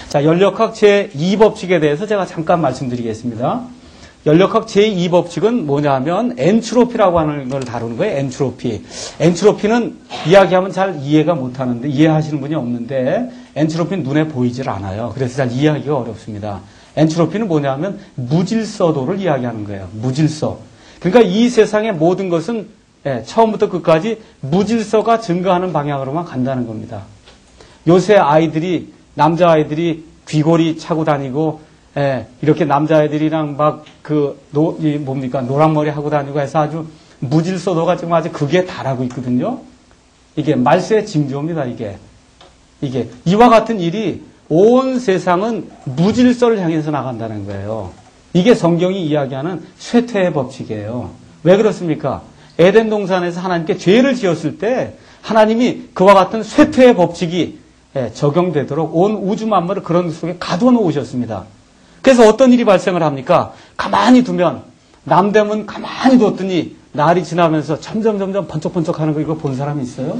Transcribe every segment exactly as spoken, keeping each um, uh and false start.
자, 연력학 제이 법칙에 대해서 제가 잠깐 말씀드리겠습니다. 연력학 제이 법칙은 뭐냐 하면 엔트로피라고 하는 걸 다루는 거예요. 엔트로피. 엔트로피는 이야기하면 잘 이해가 못하는데, 이해하시는 분이 없는데 엔트로피는 눈에 보이질 않아요. 그래서 잘 이해하기가 어렵습니다. 엔트로피는 뭐냐 하면 무질서도를 이야기하는 거예요. 무질서. 그러니까 이 세상의 모든 것은 예, 처음부터 끝까지 무질서가 증가하는 방향으로만 간다는 겁니다. 요새 아이들이, 남자아이들이 귀걸이 차고 다니고, 예, 이렇게 남자아이들이랑 막 그, 노, 이 뭡니까, 노란머리 하고 다니고 해서 아주 무질서도가 지금 아주 극에 달하고 있거든요. 이게 말세의 징조입니다, 이게. 이게. 이와 같은 일이 온 세상은 무질서를 향해서 나간다는 거예요. 이게 성경이 이야기하는 쇠퇴의 법칙이에요. 왜 그렇습니까? 에덴 동산에서 하나님께 죄를 지었을 때 하나님이 그와 같은 쇠퇴의 법칙이 적용되도록 온 우주 만물을 그런 속에 가둬 놓으셨습니다. 그래서 어떤 일이 발생을 합니까? 가만히 두면, 남대문 가만히 뒀더니 날이 지나면서 점점 점점 번쩍번쩍 하는 거 이거 본 사람이 있어요?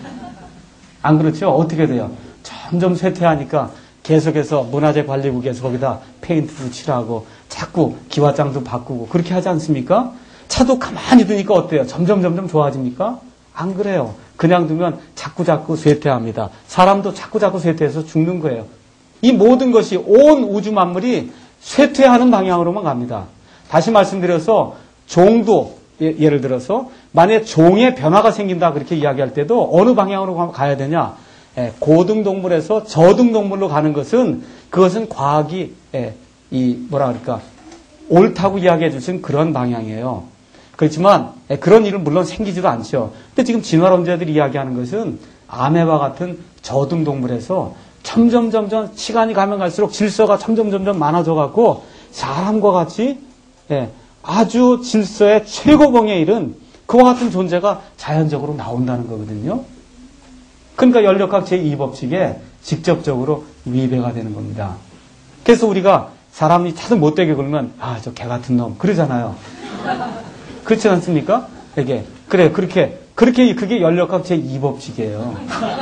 안 그렇죠? 어떻게 돼요? 점점 쇠퇴하니까 계속해서 문화재관리국에서 거기다 페인트도 칠하고 자꾸 기와장도 바꾸고 그렇게 하지 않습니까? 차도 가만히 두니까 어때요? 점점 점점 좋아집니까? 안 그래요. 그냥 두면 자꾸 자꾸 쇠퇴합니다. 사람도 자꾸 자꾸 쇠퇴해서 죽는 거예요. 이 모든 것이 온 우주 만물이 쇠퇴하는 방향으로만 갑니다. 다시 말씀드려서 종도 예, 예를 들어서 만약에 종의 변화가 생긴다 그렇게 이야기할 때도 어느 방향으로 가야 되냐? 예, 고등동물에서 저등동물로 가는 것은 그것은 과학이 예, 이 뭐라 그럴까 옳다고 이야기해 주신 그런 방향이에요. 그렇지만 그런 일은 물론 생기지도 않죠. 근데 지금 진화론자들이 이야기하는 것은 아메바 같은 저등동물에서 점점 점점 시간이 가면 갈수록 질서가 점점 점점 많아져 갖고 사람과 같이 예, 아주 질서의 최고봉에 이른 그와 같은 존재가 자연적으로 나온다는 거거든요. 그러니까 연력학 제이 법칙에 직접적으로 위배가 되는 겁니다. 그래서 우리가 사람이 차도 못되게 굴면 아, 저 개 같은 놈 그러잖아요. 그렇지 않습니까? 이게 그래 그렇게 그렇게 그게 연력학 제이 법칙이에요.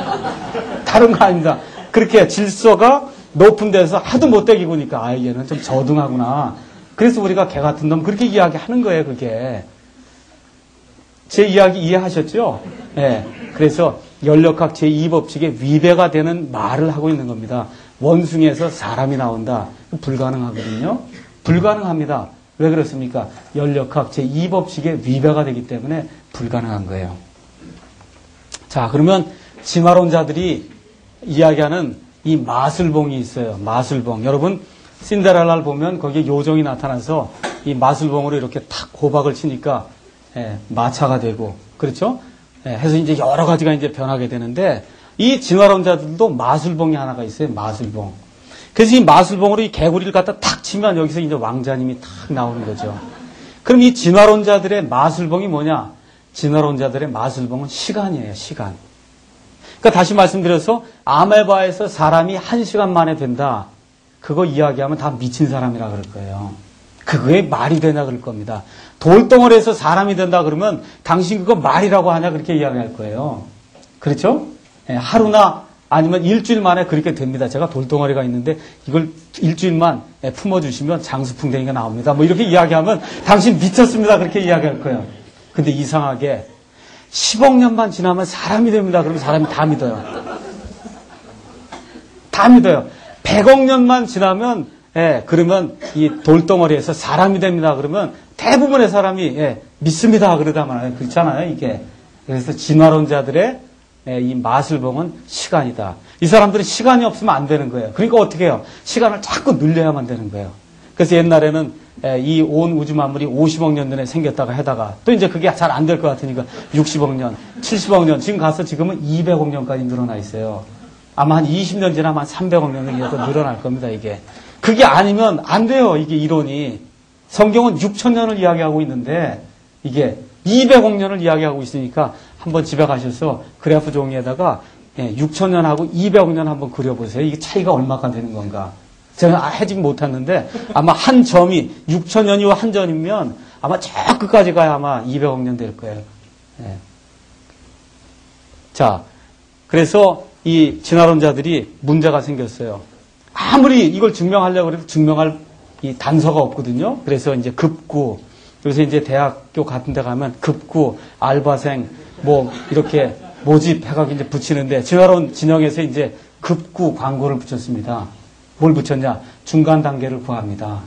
다른 거 아닙니다. 그렇게 질서가 높은 데서 하도 못되게 구니까 아 얘는 좀 저등하구나. 그래서 우리가 개 같은 놈 그렇게 이야기하는 거예요. 그게 제 이야기 이해하셨죠? 예. 네. 그래서 연력학 제이 법칙에 위배가 되는 말을 하고 있는 겁니다. 원숭이에서 사람이 나온다. 불가능하거든요. 불가능합니다. 왜 그렇습니까? 연력학 제이 법칙에 위배가 되기 때문에 불가능한 거예요. 자, 그러면 진화론자들이 이야기하는 이 마술봉이 있어요. 마술봉. 여러분, 신데렐라를 보면 거기에 요정이 나타나서 이 마술봉으로 이렇게 탁 호박을 치니까 예, 마차가 되고, 그렇죠? 예, 해서 이제 여러 가지가 이제 변하게 되는데, 이 진화론자들도 마술봉이 하나가 있어요. 마술봉. 그래서 이 마술봉으로 이 개구리를 갖다 탁 치면 여기서 이제 왕자님이 탁 나오는 거죠. 그럼 이 진화론자들의 마술봉이 뭐냐? 진화론자들의 마술봉은 시간이에요. 시간. 그러니까 다시 말씀드려서 아메바에서 사람이 한 시간 만에 된다. 그거 이야기하면 다 미친 사람이라 그럴 거예요. 그게 말이 되냐 그럴 겁니다. 돌덩어리에서 사람이 된다 그러면 당신 그거 말이라고 하냐 그렇게 이야기할 거예요. 그렇죠? 예, 하루나 아니면 일주일 만에 그렇게 됩니다. 제가 돌덩어리가 있는데 이걸 일주일만 품어주시면 장수풍뎅이가 나옵니다. 뭐 이렇게 이야기하면 당신 미쳤습니다. 그렇게 이야기할 거예요. 근데 이상하게 십억 년만 지나면 사람이 됩니다. 그러면 사람이 다 믿어요. 다 믿어요. 백억 년만 지나면 예, 그러면 이 돌덩어리에서 사람이 됩니다. 그러면 대부분의 사람이 예, 믿습니다. 그러다 말아요. 그렇잖아요. 이게. 그래서 진화론자들의 예, 이 마술봉은 시간이다. 이 사람들은 시간이 없으면 안 되는 거예요. 그러니까 어떻게 해요? 시간을 자꾸 늘려야만 되는 거예요. 그래서 옛날에는 예, 이 온 우주 만물이 오십억 년 전에 생겼다가 해다가 또 이제 그게 잘 안 될 것 같으니까 육십억 년, 칠십억 년, 지금 가서 지금은 이백억 년까지 늘어나 있어요. 아마 한 이십 년 지나면 한 삼백억 년은 더 늘어날 겁니다. 이게. 그게 아니면 안 돼요. 이게 이론이. 성경은 육천 년을 이야기하고 있는데 이게 이백억 년을 이야기하고 있으니까 한번 집에 가셔서 그래프 종이에다가 육천 년하고 이백억 년 한번 그려보세요. 이게 차이가 얼마나 되는 건가. 제가 해직 못했는데 아마 한 점이 육천 년이고 한 점이면 아마 저 끝까지 가야 아마 이백억 년 될 거예요. 네. 자, 그래서 이 진화론자들이 문제가 생겼어요. 아무리 이걸 증명하려고 해도 증명할 이 단서가 없거든요. 그래서 이제 급구, 그래서 이제 대학교 같은 데 가면 급구, 알바생, 뭐, 이렇게 모집해가지고 이제 붙이는데, 지화론 진영에서 이제 급구 광고를 붙였습니다. 뭘 붙였냐? 중간 단계를 구합니다.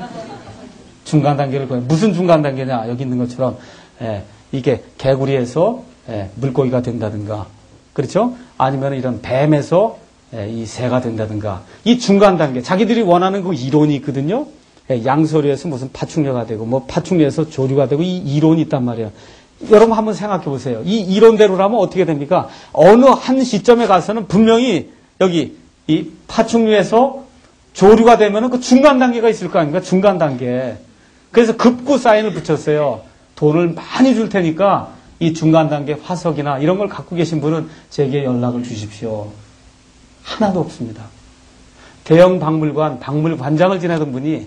중간 단계를 구해. 무슨 중간 단계냐? 여기 있는 것처럼, 예, 이게 개구리에서 예, 물고기가 된다든가, 그렇죠? 아니면 이런 뱀에서 예, 이 새가 된다든가, 이 중간 단계, 자기들이 원하는 그 이론이 있거든요. 예, 양서류에서 무슨 파충류가 되고, 뭐 파충류에서 조류가 되고, 이 이론이 있단 말이에요. 여러분 한번 생각해 보세요. 이 이론대로라면 어떻게 됩니까? 어느 한 시점에 가서는 분명히 여기 이 파충류에서 조류가 되면은 그 중간 단계가 있을 거 아닙니까? 중간 단계. 그래서 급구 사인을 붙였어요. 돈을 많이 줄 테니까 이 중간 단계 화석이나 이런 걸 갖고 계신 분은 제게 연락을 주십시오. 하나도 없습니다. 대형 박물관, 박물관장을 지내던 분이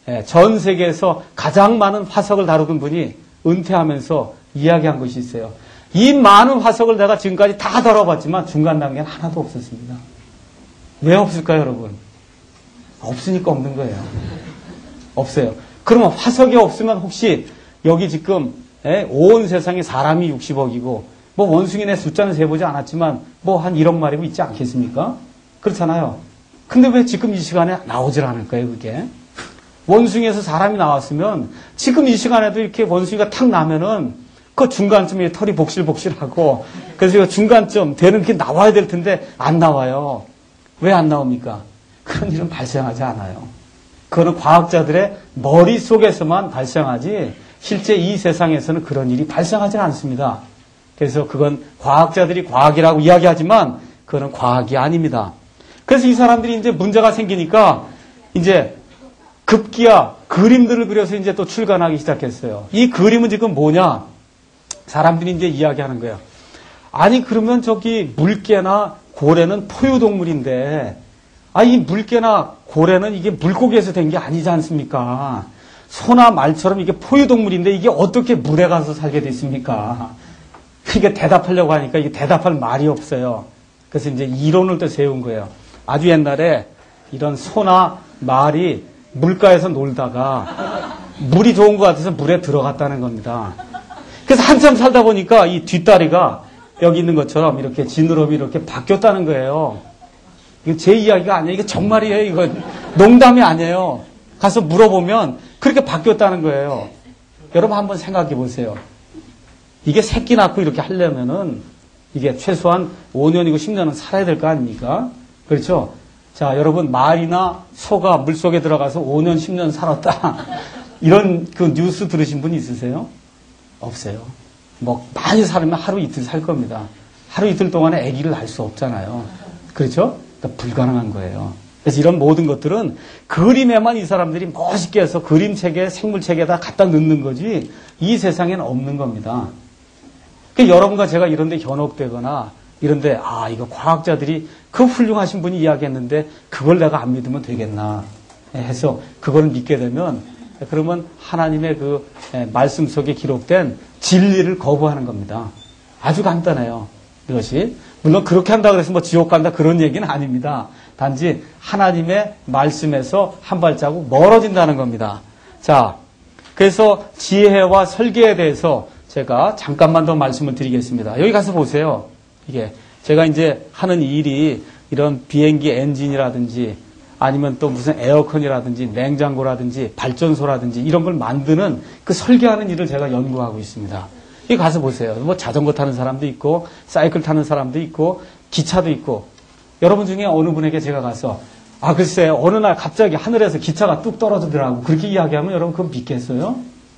전 세계에서 가장 많은 화석을 다루던 분이 은퇴하면서 이야기한 것이 있어요. 이 많은 화석을 내가 지금까지 다 다뤄봤지만 중간 단계는 하나도 없었습니다. 왜 없을까요, 여러분? 없으니까 없는 거예요. 없어요. 그러면 화석이 없으면 혹시 여기 지금 온 세상에 사람이 육십억이고 뭐 원숭이네 숫자는 세보지 않았지만 뭐 한 일억 마리고 있지 않겠습니까? 그렇잖아요. 근데 왜 지금 이 시간에 나오질 않을까요, 그게? 원숭이에서 사람이 나왔으면 지금 이 시간에도 이렇게 원숭이가 탁 나면은 그 중간쯤에 털이 복실복실하고 그래서 중간쯤 되는 게 나와야 될 텐데 안 나와요. 왜 안 나옵니까? 그런 일은 발생하지 않아요. 그거는 과학자들의 머릿속에서만 발생하지 실제 이 세상에서는 그런 일이 발생하지 않습니다. 그래서 그건 과학자들이 과학이라고 이야기하지만 그거는 과학이 아닙니다. 그래서 이 사람들이 이제 문제가 생기니까 이제 급기야 그림들을 그려서 이제 또 출간하기 시작했어요. 이 그림은 지금 뭐냐? 사람들이 이제 이야기하는 거예요. 아니 그러면 저기 물개나 고래는 포유동물인데 아, 이 물개나 고래는 이게 물고기에서 된 게 아니지 않습니까? 소나 말처럼 이게 포유동물인데 이게 어떻게 물에 가서 살게 됐습니까? 이게 대답하려고 하니까 이게 대답할 말이 없어요. 그래서 이제 이론을 또 세운 거예요. 아주 옛날에 이런 소나 말이 물가에서 놀다가 물이 좋은 것 같아서 물에 들어갔다는 겁니다. 그래서 한참 살다 보니까 이 뒷다리가 여기 있는 것처럼 이렇게 지느러미 이렇게 바뀌었다는 거예요. 이거 제 이야기가 아니에요. 이게 정말이에요. 이거 농담이 아니에요. 가서 물어보면 그렇게 바뀌었다는 거예요. 여러분 한번 생각해 보세요. 이게 새끼 낳고 이렇게 하려면은 이게 최소한 오 년이고 십 년은 살아야 될 거 아닙니까? 그렇죠? 자, 여러분 말이나 소가 물속에 들어가서 오 년, 십 년 살았다. 이런 그 뉴스 들으신 분 있으세요? 없어요. 뭐 많이 살면 하루 이틀 살 겁니다. 하루 이틀 동안에 아기를 낳을 수 없잖아요. 그렇죠? 그러니까 불가능한 거예요. 그래서 이런 모든 것들은 그림에만 이 사람들이 멋있게 해서 그림책에 생물책에다 갖다 넣는 거지 이 세상에는 없는 겁니다. 그러니까 여러분과 제가 이런 데 현혹되거나 이런데 아 이거 과학자들이 그 훌륭하신 분이 이야기했는데 그걸 내가 안 믿으면 되겠나 해서 그걸 믿게 되면 그러면 하나님의 그 말씀 속에 기록된 진리를 거부하는 겁니다. 아주 간단해요. 이것이 물론 그렇게 한다 그래서 뭐 지옥 간다 그런 얘기는 아닙니다. 단지 하나님의 말씀에서 한 발자국 멀어진다는 겁니다. 자, 그래서 지혜와 설계에 대해서 제가 잠깐만 더 말씀을 드리겠습니다. 여기 가서 보세요. 이게 제가 이제 하는 일이 이런 비행기 엔진이라든지 아니면 또 무슨 에어컨이라든지 냉장고라든지 발전소라든지 이런 걸 만드는 그 설계하는 일을 제가 연구하고 있습니다. 여기 가서 보세요. 뭐 자전거 타는 사람도 있고 사이클 타는 사람도 있고 기차도 있고 여러분 중에 어느 분에게 제가 가서 아 글쎄 어느 날 갑자기 하늘에서 기차가 뚝 떨어지더라고 그렇게 이야기하면 여러분 그건 믿겠어요?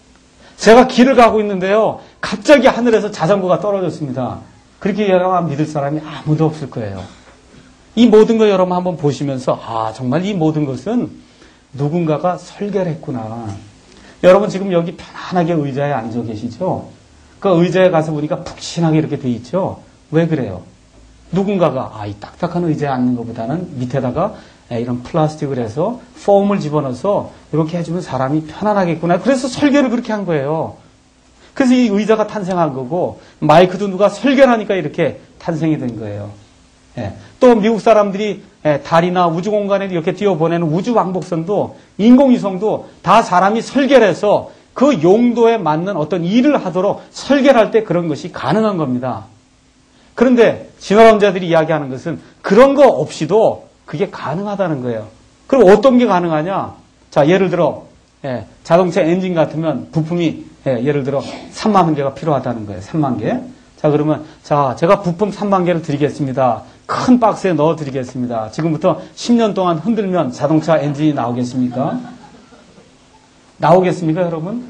제가 길을 가고 있는데요. 갑자기 하늘에서 자전거가 떨어졌습니다. 그렇게 이야기하면 믿을 사람이 아무도 없을 거예요. 이 모든 걸 여러분 한번 보시면서 아 정말 이 모든 것은 누군가가 설계를 했구나. 여러분 지금 여기 편안하게 의자에 앉아 계시죠? 그 의자에 가서 보니까 푹신하게 이렇게 돼 있죠? 왜 그래요? 누군가가 아, 이 딱딱한 의자에 앉는 것보다는 밑에다가 이런 플라스틱을 해서 폼을 집어넣어서 이렇게 해주면 사람이 편안하겠구나. 그래서 설계를 그렇게 한 거예요. 그래서 이 의자가 탄생한 거고 마이크도 누가 설계를 하니까 이렇게 탄생이 된 거예요. 예. 또 미국 사람들이 예, 달이나 우주 공간에 이렇게 띄워보내는 우주 왕복선도 인공위성도 다 사람이 설계를 해서 그 용도에 맞는 어떤 일을 하도록 설계를 할 때 그런 것이 가능한 겁니다. 그런데 진화론자들이 이야기하는 것은 그런 거 없이도 그게 가능하다는 거예요. 그럼 어떤 게 가능하냐? 자, 예를 들어 예, 자동차 엔진 같으면 부품이 예, 예를 들어 삼만 개가 필요하다는 거예요. 삼만 개. 자, 그러면 자, 제가 부품 삼만 개를 드리겠습니다. 큰 박스에 넣어 드리겠습니다. 지금부터 십 년 동안 흔들면 자동차 엔진이 나오겠습니까? 나오겠습니까, 여러분?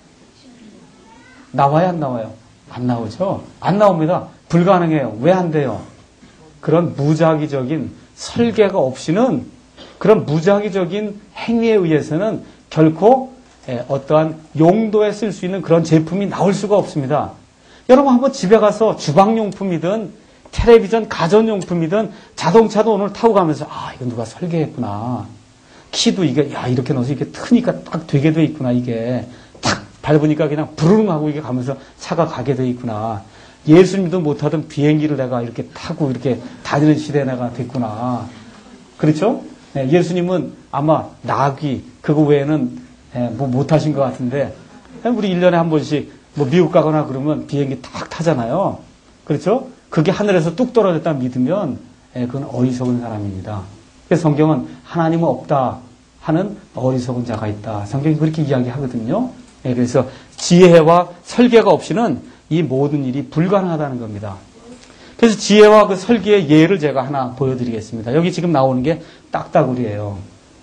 나와요, 안 나와요? 안 나오죠? 안 나옵니다. 불가능해요. 왜 안 돼요? 그런 무작위적인 설계가 없이는 그런 무작위적인 행위에 의해서는 결코 어떠한 용도에 쓸 수 있는 그런 제품이 나올 수가 없습니다. 여러분 한번 집에 가서 주방용품이든 텔레비전, 가전용품이든 자동차도 오늘 타고 가면서 아 이거 누가 설계했구나. 키도 이게 야 이렇게 넣어서 이렇게 트니까 딱 되게 돼 있구나. 이게 탁 밟으니까 그냥 부르릉 하고 이게 가면서 차가 가게 돼 있구나. 예수님도 못하던 비행기를 내가 이렇게 타고 이렇게 다니는 시대에 내가 됐구나. 그렇죠? 네, 예수님은 아마 나귀 그거 외에는 네, 뭐 못하신 것 같은데 우리 일 년에 한 번씩 뭐 미국 가거나 그러면 비행기 탁 타잖아요. 그렇죠? 그게 하늘에서 뚝 떨어졌다 믿으면 네, 그건 어리석은 사람입니다. 그래서 성경은 하나님은 없다 하는 어리석은 자가 있다. 성경이 그렇게 이야기하거든요. 네, 그래서 지혜와 설계가 없이는 이 모든 일이 불가능하다는 겁니다. 그래서 지혜와 그 설계의 예를 제가 하나 보여드리겠습니다. 여기 지금 나오는 게 딱따구리예요.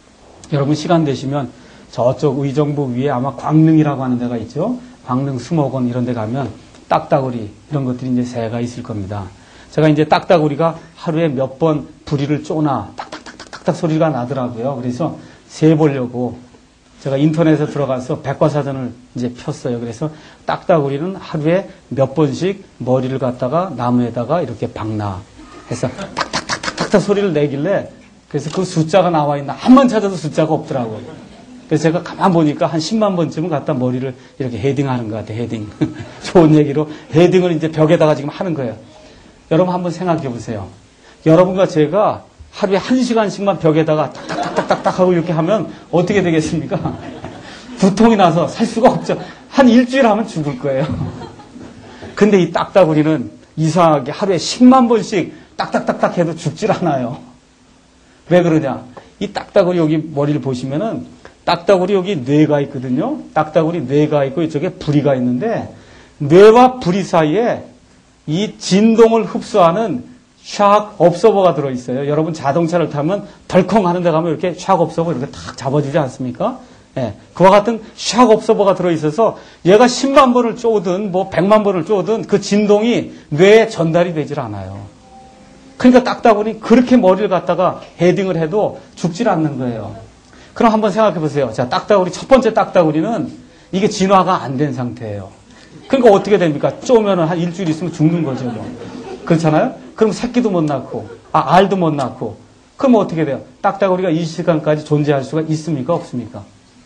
여러분 시간 되시면 저쪽 의정부 위에 아마 광릉이라고 하는 데가 있죠. 광릉 수목원 이런 데 가면 딱따구리 이런 것들이 이제 새가 있을 겁니다. 제가 이제 딱따구리가 하루에 몇 번 부리를 쪼나 딱딱딱딱딱 소리가 나더라고요. 그래서 세 보려고 제가 인터넷에 들어가서 백과사전을 이제 폈어요. 그래서 딱따구리는 하루에 몇 번씩 머리를 갖다가 나무에다가 이렇게 박나 해서 딱딱딱딱딱 소리를 내길래 그래서 그 숫자가 나와 있나 한 번 찾아도 숫자가 없더라고요. 그래서 제가 가만 보니까 한 십만 번쯤은 갖다 머리를 이렇게 헤딩하는 것 같아요. 헤딩. 좋은 얘기로 헤딩을 이제 벽에다가 지금 하는 거예요. 여러분 한번 생각해 보세요. 여러분과 제가 하루에 한 시간씩만 벽에다가 딱딱딱딱딱 하고 이렇게 하면 어떻게 되겠습니까? 두통이 나서 살 수가 없죠. 한 일주일 하면 죽을 거예요. 근데 이 딱따구리는 이상하게 하루에 십만 번씩 딱딱딱딱 해도 죽질 않아요. 왜 그러냐? 이 딱따구리 여기 머리를 보시면은 딱따구리 여기 뇌가 있거든요. 딱따구리 뇌가 있고 이쪽에 부리가 있는데 뇌와 부리 사이에 이 진동을 흡수하는 샥 업서버가 들어있어요. 여러분 자동차를 타면 덜컹 하는 데 가면 이렇게 샥 업서버 이렇게 탁 잡아주지 않습니까? 예, 그와 같은 샥 업서버가 들어있어서 얘가 십만 번을 쪼든 뭐 백만 번을 쪼든 그 진동이 뇌에 전달이 되질 않아요. 그러니까 딱따구리 그렇게 머리를 갖다가 헤딩을 해도 죽질 않는 거예요. 그럼 한번 생각해 보세요. 자, 딱따구리 첫 번째 딱따구리는 이게 진화가 안 된 상태예요. 그러니까 어떻게 됩니까? 쪼면은 한 일주일 있으면 죽는 거죠. 뭐. 그렇잖아요? 그럼 새끼도 못 낳고, 아, 알도 못 낳고. 그럼 어떻게 돼요? 딱따구리가 이 시간까지 존재할 수가 있습니까? 없습니까?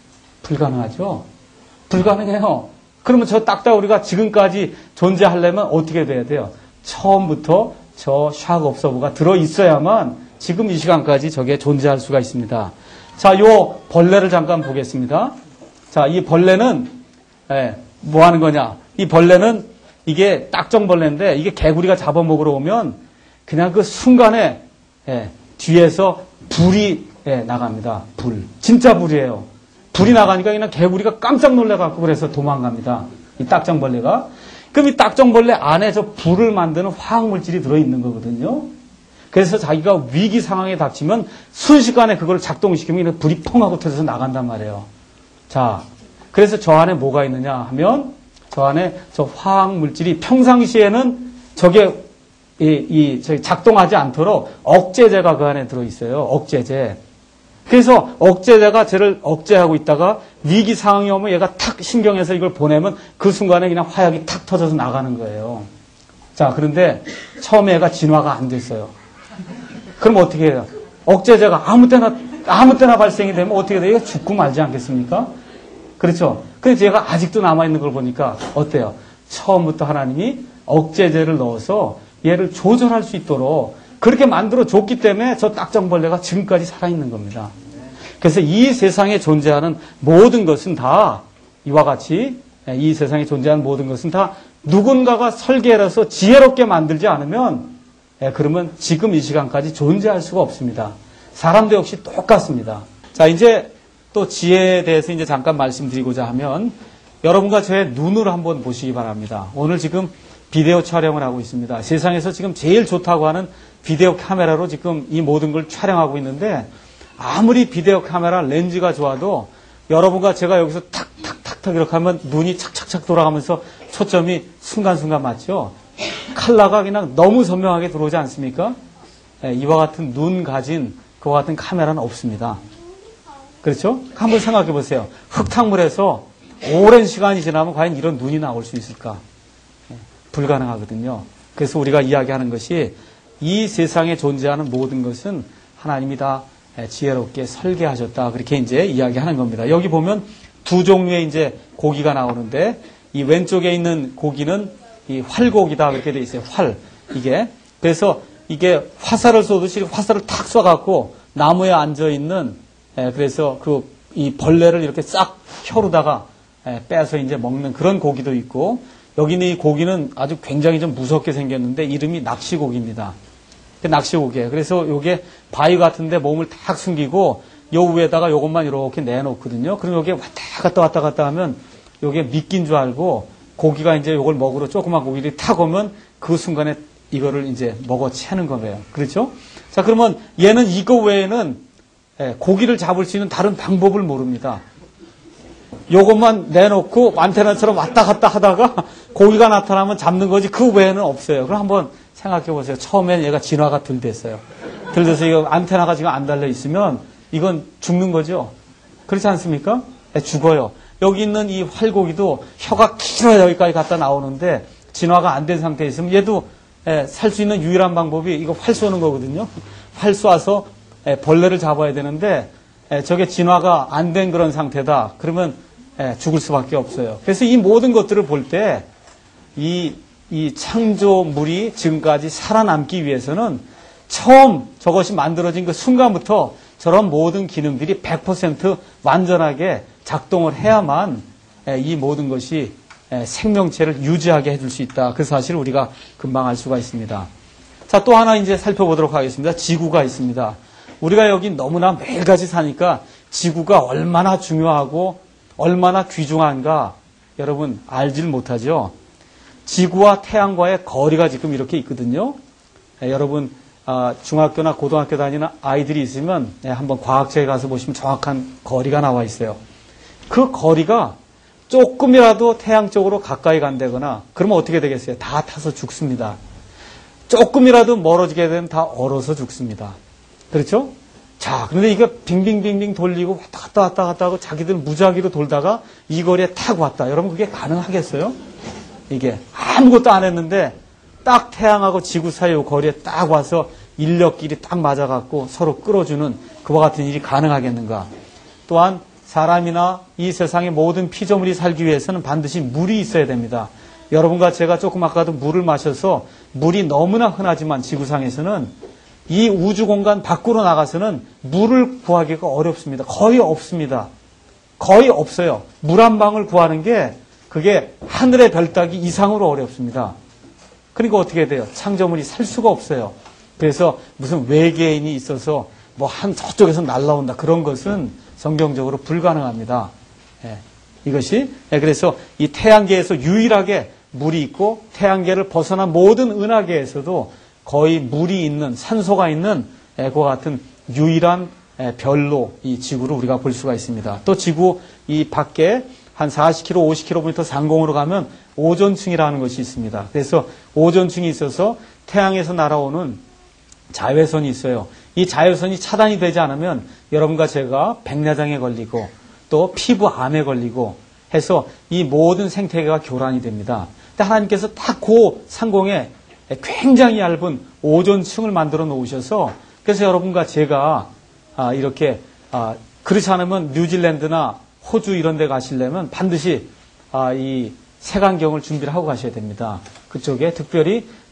불가능하죠? 불가능해요. 그러면 저 딱따구리가 지금까지 존재하려면 어떻게 돼야 돼요? 처음부터 저 샥 업서버가 들어있어야만 지금 이 시간까지 저게 존재할 수가 있습니다. 자, 요 벌레를 잠깐 보겠습니다. 자, 이 벌레는, 예, 뭐 하는 거냐? 이 벌레는 이게 딱정벌레인데 이게 개구리가 잡아먹으러 오면 그냥 그 순간에 예, 뒤에서 불이 예, 나갑니다. 불. 진짜 불이에요. 불이 나가니까 그냥 개구리가 깜짝 놀래갖고 그래서 도망갑니다. 이 딱정벌레가. 그럼 이 딱정벌레 안에 저 불을 만드는 화학물질이 들어있는 거거든요. 그래서 자기가 위기 상황에 닥치면 순식간에 그걸 작동시키면 불이 펑 하고 터져서 나간단 말이에요. 자, 그래서 저 안에 뭐가 있느냐 하면 저 안에 저 화학물질이 평상시에는 저게 이, 이 저기 작동하지 않도록 억제제가 그 안에 들어있어요. 억제제. 그래서 억제제가 쟤를 억제하고 있다가 위기 상황이 오면 얘가 탁 신경해서 이걸 보내면 그 순간에 그냥 화약이 탁 터져서 나가는 거예요. 자, 그런데 처음에 얘가 진화가 안 됐어요. 그럼 어떻게 해요? 억제제가 아무 때나 아무 때나 발생이 되면 어떻게 돼요? 얘가 죽고 말지 않겠습니까? 그렇죠? 그래서 얘가 아직도 남아있는 걸 보니까 어때요? 처음부터 하나님이 억제제를 넣어서 얘를 조절할 수 있도록 그렇게 만들어 줬기 때문에 저 딱정벌레가 지금까지 살아있는 겁니다. 그래서 이 세상에 존재하는 모든 것은 다 이와 같이 이 세상에 존재하는 모든 것은 다 누군가가 설계해서 지혜롭게 만들지 않으면 그러면 지금 이 시간까지 존재할 수가 없습니다. 사람도 역시 똑같습니다. 자, 이제 또 지혜에 대해서 이제 잠깐 말씀드리고자 하면 여러분과 제 눈으로 한번 보시기 바랍니다. 오늘 지금 비디오 촬영을 하고 있습니다. 세상에서 지금 제일 좋다고 하는 비디오 카메라로 지금 이 모든 걸 촬영하고 있는데 아무리 비디오 카메라 렌즈가 좋아도 여러분과 제가 여기서 탁탁탁탁 이렇게 하면 눈이 착착착 돌아가면서 초점이 순간순간 맞죠? 컬러가 그냥 너무 선명하게 들어오지 않습니까? 네, 이와 같은 눈 가진 그와 같은 카메라는 없습니다. 그렇죠? 한번 생각해 보세요. 흙탕물에서 오랜 시간이 지나면 과연 이런 눈이 나올 수 있을까? 네, 불가능하거든요. 그래서 우리가 이야기하는 것이 이 세상에 존재하는 모든 것은 하나님이 다 지혜롭게 설계하셨다. 그렇게 이제 이야기하는 겁니다. 여기 보면 두 종류의 이제 고기가 나오는데 이 왼쪽에 있는 고기는 이 활고기다. 그렇게 돼 있어요. 활. 이게. 그래서 이게 화살을 쏘듯이 화살을 탁 쏴갖고 나무에 앉아있는 그래서 그 이 벌레를 이렇게 싹 혀로다가 빼서 이제 먹는 그런 고기도 있고 여기는 이 고기는 아주 굉장히 좀 무섭게 생겼는데 이름이 낚시고기입니다. 낚시고기예요. 그래서 요게 바위 같은데 몸을 탁 숨기고 요 위에다가 요것만 이렇게 내놓거든요. 그럼 요게 왔다 갔다 왔다 갔다 하면 요게 미끼인 줄 알고 고기가 이제 요걸 먹으러 조그만 고기를 탁 오면 그 순간에 이거를 이제 먹어 채는 거예요. 그렇죠? 자, 그러면 얘는 이거 외에는 고기를 잡을 수 있는 다른 방법을 모릅니다. 요것만 내놓고 안테나처럼 왔다 갔다 하다가 고기가 나타나면 잡는 거지 그 외에는 없어요. 그럼 한번 생각해 보세요. 처음엔 얘가 진화가 덜 됐어요. 덜 돼서 이거 안테나가 지금 안 달려 있으면 이건 죽는 거죠. 그렇지 않습니까? 네, 죽어요. 여기 있는 이 활고기도 혀가 길어야 여기까지 갖다 나오는데 진화가 안 된 상태에 있으면 얘도 살 수 있는 유일한 방법이 이거 활 쏘는 거거든요. 활 쏴서 벌레를 잡아야 되는데 저게 진화가 안 된 그런 상태다. 그러면 죽을 수밖에 없어요. 그래서 이 모든 것들을 볼 때 이 이 창조물이 지금까지 살아남기 위해서는 처음 저것이 만들어진 그 순간부터 저런 모든 기능들이 백 퍼센트 완전하게 작동을 해야만 이 모든 것이 생명체를 유지하게 해줄 수 있다. 그 사실을 우리가 금방 알 수가 있습니다. 자, 또 하나 이제 살펴보도록 하겠습니다. 지구가 있습니다. 우리가 여기 너무나 매일같이 사니까 지구가 얼마나 중요하고 얼마나 귀중한가 여러분 알질 못하죠. 지구와 태양과의 거리가 지금 이렇게 있거든요. 예, 여러분 아, 중학교나 고등학교 다니는 아이들이 있으면 예, 한번 과학책에 가서 보시면 정확한 거리가 나와 있어요. 그 거리가 조금이라도 태양 쪽으로 가까이 간다거나 그러면 어떻게 되겠어요? 다 타서 죽습니다. 조금이라도 멀어지게 되면 다 얼어서 죽습니다. 그렇죠? 자, 그런데 이거 빙빙빙빙 돌리고 왔다 갔다 왔다 갔다 하고 자기들 무작위로 돌다가 이 거리에 탁 왔다. 여러분 그게 가능하겠어요? 이게 아무것도 안 했는데 딱 태양하고 지구 사이 거리에 딱 와서 인력끼리 딱 맞아갖고 서로 끌어주는 그와 같은 일이 가능하겠는가? 또한 사람이나 이 세상의 모든 피조물이 살기 위해서는 반드시 물이 있어야 됩니다. 여러분과 제가 조금 아까도 물을 마셔서 물이 너무나 흔하지만 지구상에서는 이 우주 공간 밖으로 나가서는 물을 구하기가 어렵습니다. 거의 없습니다. 거의 없어요. 물 한 방울 구하는 게 그게 하늘의 별 따기 이상으로 어렵습니다. 그러니까 어떻게 돼요? 창조물이 살 수가 없어요. 그래서 무슨 외계인이 있어서 뭐 한 저쪽에서 날라온다. 그런 것은 성경적으로 불가능합니다. 예, 이것이 예, 그래서 이 태양계에서 유일하게 물이 있고 태양계를 벗어난 모든 은하계에서도 거의 물이 있는 산소가 있는 예, 그와 같은 유일한 예, 별로 이 지구를 우리가 볼 수가 있습니다. 또 지구 이 밖에 한 사십 킬로미터, 오십 킬로미터 상공으로 가면 오존층이라는 것이 있습니다. 그래서 오존층이 있어서 태양에서 날아오는 자외선이 있어요. 이 자외선이 차단이 되지 않으면 여러분과 제가 백내장에 걸리고 또 피부암에 걸리고 해서 이 모든 생태계가 교란이 됩니다. 근데 하나님께서 딱 그 상공에 굉장히 얇은 오존층을 만들어 놓으셔서 그래서 여러분과 제가 이렇게 그렇지 않으면 뉴질랜드나 호주 이런 데 가시려면 반드시 이 색안경을 준비를 하고 가셔야 됩니다. 그쪽에 특별히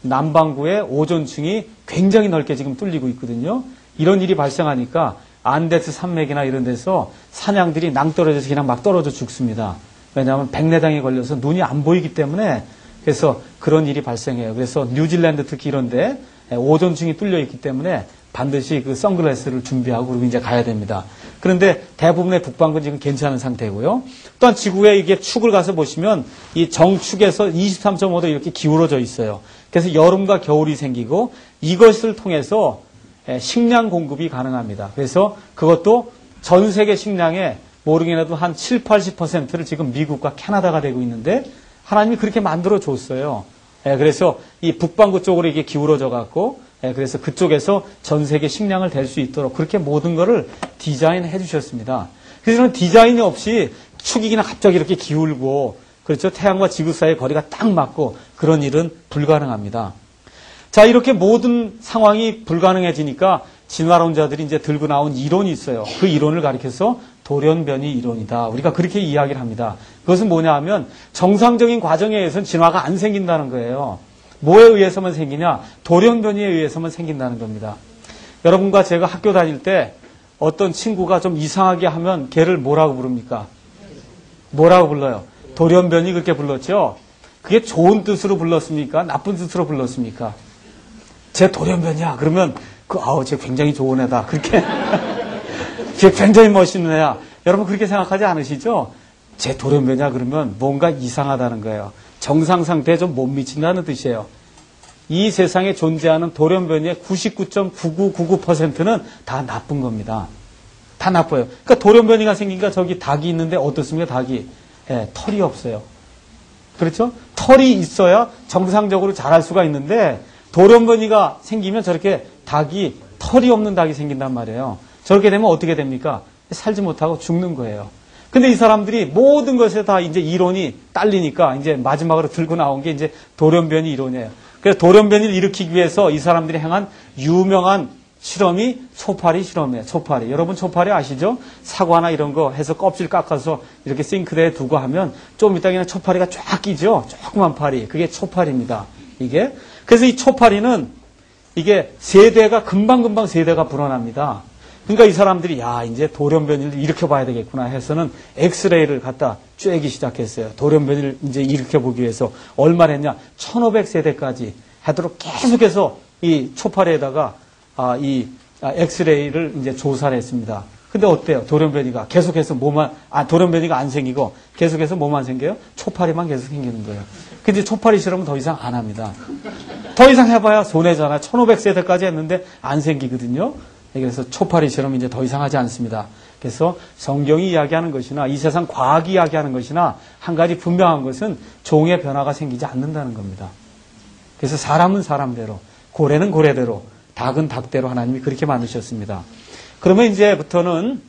남반구의 오존층이 굉장히 넓게 지금 뚫리고 있거든요. 이런 일이 발생하니까 안데스 산맥이나 이런 데서 사냥들이 낭떠러져서 그냥 막 떨어져 죽습니다. 왜냐하면 백내장에 걸려서 눈이 안 보이기 때문에 그래서 그런 일이 발생해요. 그래서 뉴질랜드 특히 이런데 오존층이 뚫려 있기 때문에 반드시 그 선글라스를 준비하고 그리고 이제 가야 됩니다. 그런데 대부분의 북반구는 지금 괜찮은 상태고요. 또한 지구에 이게 축을 가서 보시면 이 정축에서 이십삼 점 오 도 이렇게 기울어져 있어요. 그래서 여름과 겨울이 생기고 이것을 통해서 식량 공급이 가능합니다. 그래서 그것도 전 세계 식량의 모르긴 해도 한 칠, 팔십 퍼센트를 지금 미국과 캐나다가 되고 있는데 하나님이 그렇게 만들어 줬어요. 그래서 이 북반구 쪽으로 이게 기울어져 갖고 그래서 그쪽에서 전 세계 식량을 댈 수 있도록 그렇게 모든 거를 디자인해 주셨습니다. 그래서 디자인이 없이 축이 그냥 갑자기 이렇게 기울고 그렇죠. 태양과 지구 사이의 거리가 딱 맞고 그런 일은 불가능합니다. 자, 이렇게 모든 상황이 불가능해지니까 진화론자들이 이제 들고 나온 이론이 있어요. 그 이론을 가리켜서 돌연변이 이론이다. 우리가 그렇게 이야기를 합니다. 그것은 뭐냐 하면 정상적인 과정에 의해서는 진화가 안 생긴다는 거예요. 뭐에 의해서만 생기냐? 돌연변이에 의해서만 생긴다는 겁니다. 여러분과 제가 학교 다닐 때 어떤 친구가 좀 이상하게 하면 걔를 뭐라고 부릅니까? 뭐라고 불러요? 돌연변이 그렇게 불렀죠? 그게 좋은 뜻으로 불렀습니까? 나쁜 뜻으로 불렀습니까? 쟤 돌연변이야. 그러면 그 아우 쟤 굉장히 좋은 애다. 그렇게 쟤 굉장히 멋있는 애야. 여러분 그렇게 생각하지 않으시죠? 쟤 돌연변이야 그러면 뭔가 이상하다는 거예요. 정상 상태에 좀 못 미친다는 뜻이에요. 이 세상에 존재하는 돌연변이의 구십구 점 구구구구 퍼센트는 다 나쁜 겁니다. 다 나빠요. 그러니까 돌연변이가 생기니까 저기 닭이 있는데 어떻습니까? 닭이 예, 털이 없어요. 그렇죠? 털이 있어야 정상적으로 자랄 수가 있는데 돌연변이가 생기면 저렇게 닭이 털이 없는 닭이 생긴단 말이에요. 저렇게 되면 어떻게 됩니까? 살지 못하고 죽는 거예요. 근데 이 사람들이 모든 것에 다 이제 이론이 딸리니까 이제 마지막으로 들고 나온 게 이제 돌연변이 이론이에요. 그래서 돌연변이를 일으키기 위해서 이 사람들이 행한 유명한 실험이 초파리 실험이에요. 초파리. 여러분 초파리 아시죠? 사과나 이런 거 해서 껍질 깎아서 이렇게 싱크대에 두고 하면 좀 이따 그냥 초파리가 쫙 끼죠? 조그만 파리. 그게 초파리입니다. 이게. 그래서 이 초파리는 이게 세대가 금방금방 세대가 불어납니다. 그러니까 이 사람들이 야 이제 돌연변이를 일으켜봐야 되겠구나 해서는 엑스레이를 갖다 쬐기 시작했어요. 돌연변이를 이제 일으켜보기 위해서 얼마나 했냐? 천오백 세대까지 하도록 계속해서 이 초파리에다가 아, 이 아, 엑스레이를 이제 조사를 했습니다. 근데 어때요? 돌연변이가 계속해서 뭐만 아 돌연변이가 안 생기고 계속해서 뭐만 생겨요? 초파리만 계속 생기는 거예요. 근데 초파리 실험은 더 이상 안 합니다. 더 이상 해봐야 손해잖아. 천오백 세대까지 했는데 안 생기거든요. 그래서 초파리 실험 이제 더 이상 하지 않습니다. 그래서 성경이 이야기하는 것이나 이 세상 과학이 이야기하는 것이나 한 가지 분명한 것은 종의 변화가 생기지 않는다는 겁니다. 그래서 사람은 사람대로, 고래는 고래대로, 닭은 닭대로 하나님이 그렇게 만드셨습니다. 그러면 이제부터는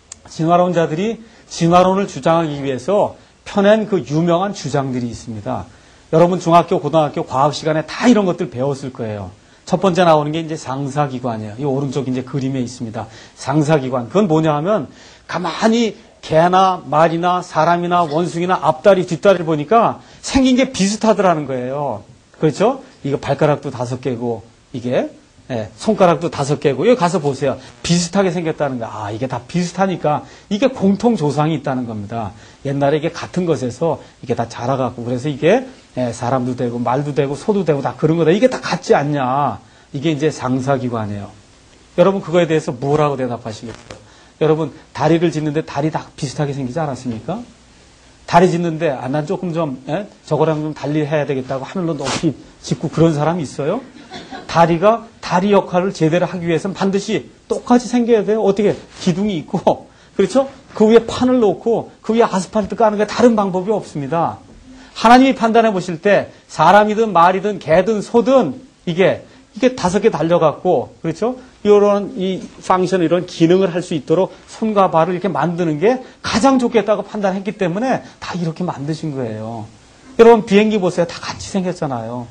진화론자들이 진화론을 주장하기 위해서 펴낸 그 유명한 주장들이 있습니다. 여러분 중학교, 고등학교 과학 시간에 다 이런 것들 배웠을 거예요. 첫 번째 나오는 게 이제 상사기관이에요. 이 오른쪽 이제 그림에 있습니다. 상사기관. 그건 뭐냐 하면 가만히 개나 말이나 사람이나 원숭이나 앞다리, 뒷다리를 보니까 생긴 게 비슷하더라는 거예요. 그렇죠? 이거 발가락도 다섯 개고 이게 예, 손가락도 다섯 개고 여기 가서 보세요. 비슷하게 생겼다는 거야. 아, 이게 다 비슷하니까 이게 공통 조상이 있다는 겁니다. 옛날에 이게 같은 것에서 이게 다 자라갖고 그래서 이게 예, 사람도 되고 말도 되고 소도 되고 다 그런 거다. 이게 다 같지 않냐. 이게 이제 상사기관이에요. 여러분 그거에 대해서 뭐라고 대답하시겠어요? 여러분 다리를 짓는데 다리 다 비슷하게 생기지 않았습니까? 다리 짓는데 아, 난 조금 좀 예? 저거랑 좀 달리 해야 되겠다고 하늘로 높이 짓고 그런 사람이 있어요? 다리가 다리 역할을 제대로 하기 위해서는 반드시 똑같이 생겨야 돼요. 어떻게 기둥이 있고 그렇죠? 그 위에 판을 놓고 그 위에 아스팔트 까는 게 다른 방법이 없습니다. 하나님이 판단해 보실 때 사람이든 말이든 개든 소든 이게 이게 다섯 개 달려갖고 그렇죠? 이런 이 펑션 이런 기능을 할 수 있도록 손과 발을 이렇게 만드는 게 가장 좋겠다고 판단했기 때문에 다 이렇게 만드신 거예요. 여러분 비행기 보세요. 다 같이 생겼잖아요.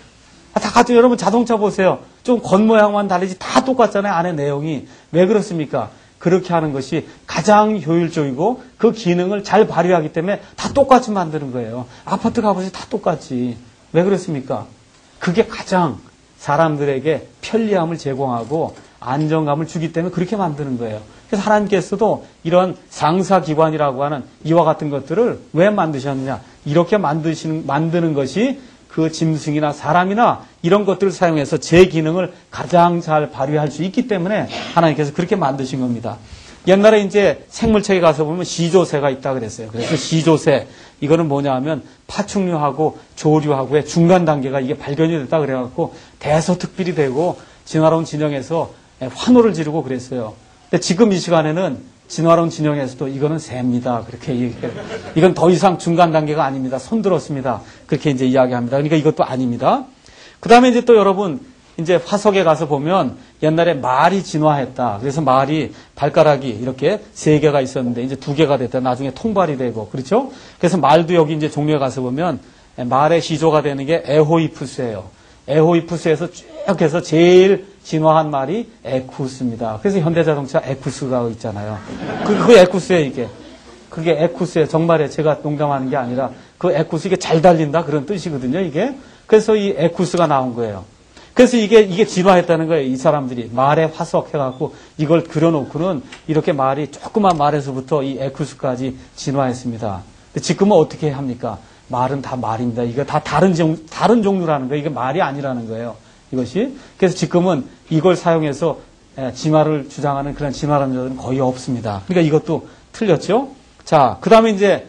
다 같이 여러분 자동차 보세요. 좀 겉모양만 다르지 다 똑같잖아요. 안에 내용이. 왜 그렇습니까? 그렇게 하는 것이 가장 효율적이고 그 기능을 잘 발휘하기 때문에 다 똑같이 만드는 거예요. 아파트 가보세요. 다 똑같이. 왜 그렇습니까? 그게 가장 사람들에게 편리함을 제공하고 안정감을 주기 때문에 그렇게 만드는 거예요. 그래서 하나님께서도 이런 상사기관이라고 하는 이와 같은 것들을 왜 만드셨느냐. 이렇게 만드시는, 만드는 것이 그 짐승이나 사람이나 이런 것들을 사용해서 제 기능을 가장 잘 발휘할 수 있기 때문에 하나님께서 그렇게 만드신 겁니다. 옛날에 이제 생물책에 가서 보면 시조새가 있다 그랬어요. 그래서 시조새, 이거는 뭐냐 하면 파충류하고 조류하고의 중간 단계가 이게 발견이 됐다 그래갖고 대서특필이 되고 진화론 진영에서 환호를 지르고 그랬어요. 근데 지금 이 시간에는 진화론 진영에서도 이거는 새입니다. 그렇게 얘기해요. 이건 더 이상 중간 단계가 아닙니다. 손들었습니다. 그렇게 이제 이야기합니다. 그러니까 이것도 아닙니다. 그 다음에 이제 또 여러분, 이제 화석에 가서 보면 옛날에 말이 진화했다. 그래서 말이 발가락이 이렇게 세 개가 있었는데 이제 두 개가 됐다. 나중에 통발이 되고. 그렇죠? 그래서 말도 여기 이제 종류에 가서 보면 말의 시조가 되는 게 에호이푸스예요. 에호이푸스에서 쭉 해서 제일 진화한 말이 에쿠스입니다. 그래서 현대자동차 에쿠스가 있잖아요. 그, 그 에쿠스예요, 이게. 그게 에쿠스예요. 정말에 제가 농담하는 게 아니라 그 에쿠스 이게 잘 달린다 그런 뜻이거든요, 이게. 그래서 이 에쿠스가 나온 거예요. 그래서 이게, 이게 진화했다는 거예요. 이 사람들이. 말에 화석 해갖고 이걸 그려놓고는 이렇게 말이 조그만 말에서부터 이 에쿠스까지 진화했습니다. 근데 지금은 어떻게 합니까? 말은 다 말입니다. 이거 다 다른 종, 다른 종류라는 거예요. 이게 말이 아니라는 거예요. 이것이. 그래서 지금은 이걸 사용해서 진화를 주장하는 그런 진화론자들은 거의 없습니다. 그러니까 이것도 틀렸죠? 자, 그 다음에 이제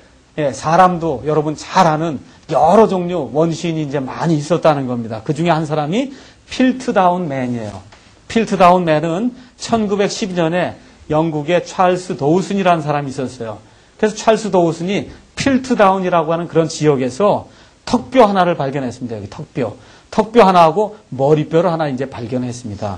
사람도 여러분 잘 아는 여러 종류 원시인이 이제 많이 있었다는 겁니다. 그 중에 한 사람이 필트다운 맨이에요. 필트다운 맨은 천구백십이 년에 영국의 찰스 도우슨이라는 사람이 있었어요. 그래서 찰스 도우슨이 필트다운이라고 하는 그런 지역에서 턱뼈 하나를 발견했습니다. 여기 턱뼈. 턱뼈 하나하고 머리뼈를 하나 이제 발견했습니다.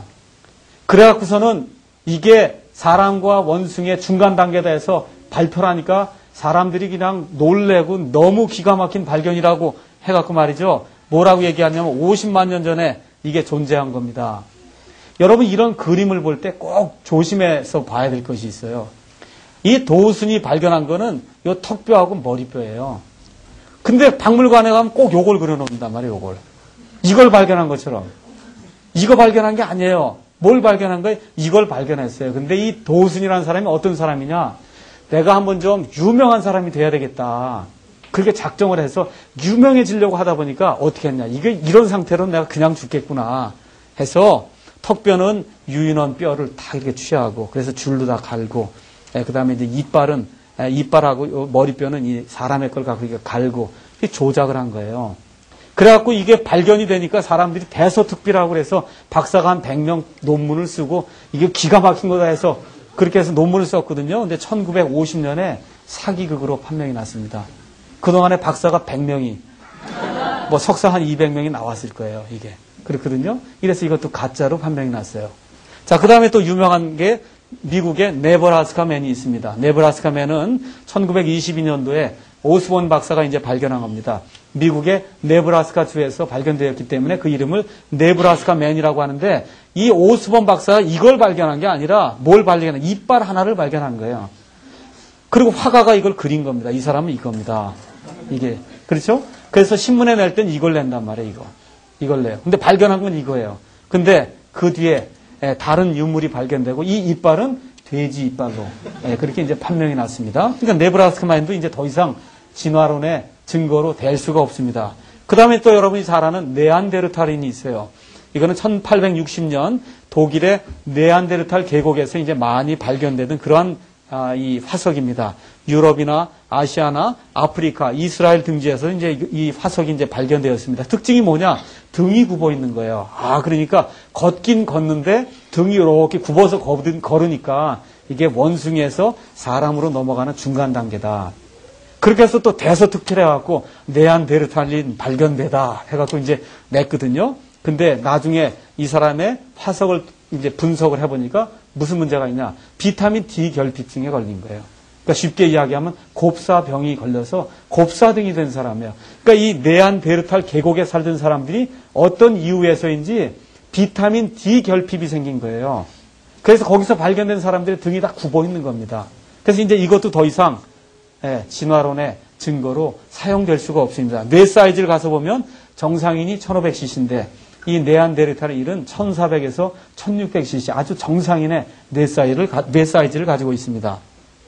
그래갖고서는 이게 사람과 원숭이의 중간 단계다 해서 발표를 하니까 사람들이 그냥 놀래고 너무 기가 막힌 발견이라고 해갖고 말이죠. 뭐라고 얘기하냐면 오십만 년 전에 이게 존재한 겁니다. 여러분 이런 그림을 볼 때 꼭 조심해서 봐야 될 것이 있어요. 이 도우슨이 발견한 거는 이 턱뼈하고 머리뼈예요. 근데 박물관에 가면 꼭 요걸 그려놓는단 말이에요. 요걸. 이걸 발견한 것처럼. 이거 발견한 게 아니에요. 뭘 발견한 거예요? 이걸 발견했어요. 근데 이 도우슨이라는 사람이 어떤 사람이냐? 내가 한번 좀 유명한 사람이 돼야 되겠다. 그렇게 작정을 해서 유명해지려고 하다 보니까 어떻게 했냐. 이게 이런 상태로 내가 그냥 죽겠구나 해서 턱뼈는 유인원 뼈를 다 이렇게 취하고 그래서 줄로 다 갈고 그 다음에 이제 이빨은 이빨하고 머리뼈는 이 사람의 걸 갖고 이렇게 갈고 조작을 한 거예요. 그래갖고 이게 발견이 되니까 사람들이 대서특필하고 그래서 박사가 한 백 명 논문을 쓰고 이게 기가 막힌 거다 해서 그렇게 해서 논문을 썼거든요. 근데 천구백오십 년에 사기극으로 판명이 났습니다. 그동안에 박사가 백 명이, 뭐 석사 한 이백 명이 나왔을 거예요, 이게. 그렇거든요. 이래서 이것도 가짜로 판명이 났어요. 자, 그 다음에 또 유명한 게 미국의 네브라스카 맨이 있습니다. 네브라스카 맨은 천구백이십이 년도에 오스본 박사가 이제 발견한 겁니다. 미국의 네브라스카 주에서 발견되었기 때문에 그 이름을 네브라스카 맨이라고 하는데 이 오스본 박사가 이걸 발견한 게 아니라 뭘 발견한 이빨 하나를 발견한 거예요. 그리고 화가가 이걸 그린 겁니다. 이 사람은 이겁니다. 이게 그렇죠? 그래서 신문에 낼 땐 이걸 낸단 말이에요. 이거 이걸 내요. 근데 발견한 건 이거예요. 근데 그 뒤에 다른 유물이 발견되고 이 이빨은 돼지 이빨로 그렇게 이제 판명이 났습니다. 그러니까 네브라스카 맨도 이제 더 이상 진화론의 증거로 될 수가 없습니다. 그 다음에 또 여러분이 잘 아는 네안데르탈인이 있어요. 이거는 천팔백육십 년 독일의 네안데르탈 계곡에서 이제 많이 발견되던 그러한 아, 이 화석입니다. 유럽이나 아시아나 아프리카, 이스라엘 등지에서 이제 이 화석이 이제 발견되었습니다. 특징이 뭐냐? 등이 굽어 있는 거예요. 아, 그러니까 걷긴 걷는데 등이 이렇게 굽어서 걸으니까 이게 원숭이에서 사람으로 넘어가는 중간 단계다. 그렇게 해서 또 대서특필해갖고 네안데르탈린 발견되다 해갖고 이제 냈거든요. 근데 나중에 이 사람의 화석을 이제 분석을 해보니까 무슨 문제가 있냐. 비타민 D 결핍증에 걸린 거예요. 그러니까 쉽게 이야기하면 곱사병이 걸려서 곱사등이 된 사람이에요. 그러니까 이 네안데르탈 계곡에 살던 사람들이 어떤 이유에서인지 비타민 D 결핍이 생긴 거예요. 그래서 거기서 발견된 사람들의 등이 다 굽어 있는 겁니다. 그래서 이제 이것도 더 이상 예, 진화론의 증거로 사용될 수가 없습니다. 뇌 사이즈를 가서 보면 정상인이 천오백 씨씨인데 이 네안데르탈의 일은 천사백에서 천육백 씨씨 아주 정상인의 뇌 사이즈를, 뇌 사이즈를 가지고 있습니다.